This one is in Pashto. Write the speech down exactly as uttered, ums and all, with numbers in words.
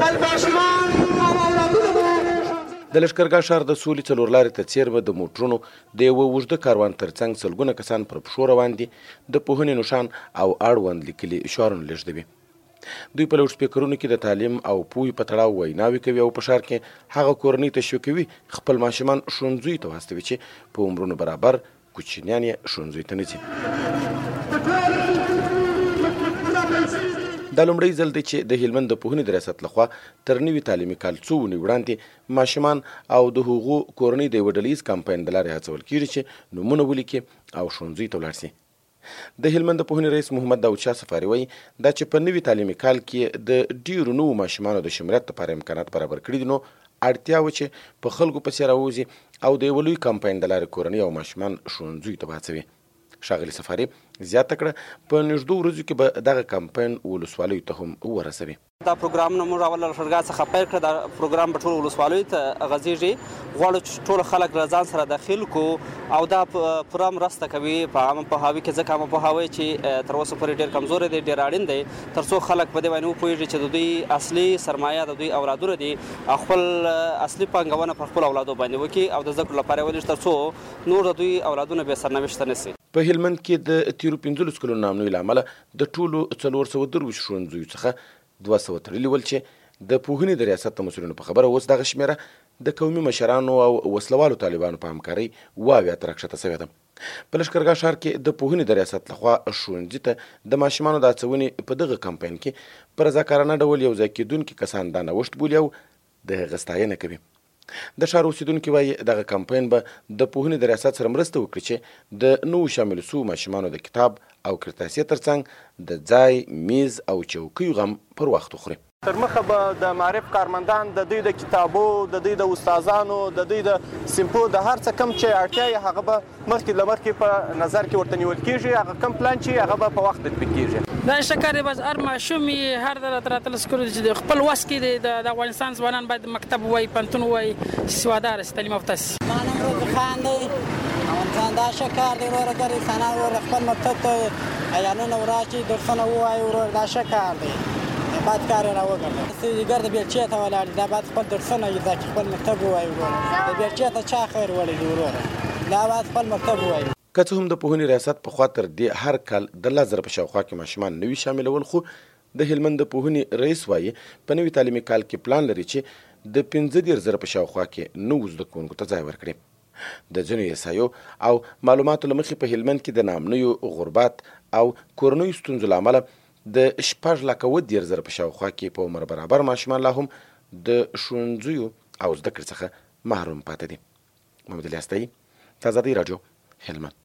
د لښکرګاه ښار د سولې څلور لارې ته څیرمه د موټرونو د یوه اوږده کاروان ترڅنګ سلګونه کسان پر پښو روان دي، د پوهنې نښان او اړوند لیکلي شعارونه لېږدوي. دوی په لوډ سپیکرونو کې د تعلیم او پوهې په تړاو ویناوې کوي او په ښار کې هغه کورنۍ تشویقوي خپل ماشومان ښوونځیو ته واستوي چې په عمرونو برابر کوچنیان یې ښوونځیو ته نه ځي. دا لومړی ځل دی چې د هلمند د پوهنې د ریاست لخوا تر نوي تعلیمي کال څو اونۍ وړاندې ماشومان او د هغو کورنۍ د یوه ډلیز کمپاین د لارې هڅول کېږي چې نومونه ولیکي او ښوونځیو ته ولاړ سي. د هلمند د پوهنې رئیس محمد داود شاه صفاري وایي دا چې په نوي تعلیمي کال کې د ډیرو نوو ماشومانو د شمولیت لپاره امکانات برابر کړي دي، نو اړتیا وه چې په خلکو پسې راووځي او د یوه لوی کمپاین د لارې کورنۍ او ماشومان ښوونځیو ته وهڅوي. ښاغلي صفاري زیاته کړه په نږدو ورځو کې به دغه کمپاین ولسوالیو ته هم ورسوي. دا پروګرامونه موږ اول له لښکرګاه څخه پیل کړه. دا پروګرام به ټولو ولسوالیو ته غځېږي. غواړو چې ټول خلک له ځان سره داخل کړو او دا پوره مرسته کوي په عامه پوهاوي کې، ځکه عامه پوهاوی چې تر اوسه پورې ډېر کمزوری دی، ډېر اړین دی تر څو خلک په دې باندې وپوهېږي چې د دوی اصلي سرمایه د دوی اولادونه دي، خپل اصلي پانګونه پر خپلو اولادو باندې وکړي او د زده کړو لپاره ولېږي تر څو نور د دوی اولادونه بې سرنوشته نه سي. په هلمند کې د تیرو پنځلسو کلونو نامنوي له امله د ټولو څلور سوه درویشت ښوونځیو څخه دوه سوه تړلي ول چې د پوهنې د ریاست د مسؤلینو په خبره اوس دغه شمېره د قومي مشرانو او وسلوالو طالبانو په همکارۍ اوه اویا ته راکښته سوې ده. په لښکرګاه ښار کې د پوهنې د ریاست لخوا ښوونځي ته د ماشومانو د هڅونې په دغه کمپاین کې په رضاکارانه ډول یو ځای کېدونکي کسان دا نوښت بولي او د هغه ستاینه کوي. د ښار اوسېدونکي وایي دغه کمپاین به د پوهنې د ریاست سره مرسته وکړي چې د نوو شامل سوو ماشومانو د کتاب او کرتاسیې ترڅنګ د ځای، میز او چوکیو غم پر وخت وخوري. تر مخه به د معرف کارمندان د دوی د کتابو، د دوی د استادانو، د دوی د سیمپو د هر څه کم چې اړتیا یې هغه به مخکې له مخکې په نظر کې ورته نیول کېږي. هغه کم پلان چې هغه به په وخت تطبیق کېږي. دا شکر دی بس هر ماشوم یې هر ځای راته راتلس کړو چې د خپل وس کې دی. د افغانستان ځوانان باید مکتب ووایي، پوهنتون ووایي، سوادار سي، تعلیم یافته سي. ما نوم روزي خان دی. افغانستان دا ښه کار دی وروره، ګر انسانان وروره خپل مکتب ته عیالونه وراشي، درسونه ووایي وروره، دا ښه کار دی. باید کار یې راوګرځوي. سویګر د بیلچې ته ولاړ دي، دا باید خپل درسونه زده کړي، خپل مکتب ووایي وروره. د بیلچې ته چا خیر وړی دی وروره، دا باید خپل مکتب ووایي. که څه هم د پوهنې ریاست پخوا تر دې هر کال د لس زره په شاوخوا کې ماشومان نوي شاملول، خو د هلمند د پوهنې رئیس وایي په نوي تعلیمي کال کې پلان لري چې د پنځه دېرش زره په شاوخوا کې نوو زده کوونکو ته ځای ورکړي. د ځینو احصایو او معلوماتو له مخې په هلمند کې د نامنویو غربت او کورنیو ستونزو له امله د شپږ لکه اووه دېرش زره په شاوخوا کې په عمر برابر ماشومان لا هم د ښوونځیو او زده کړې څخه محروم پاتې دي. محمد الیاس تایي، آزادۍ راډیو، هلمند.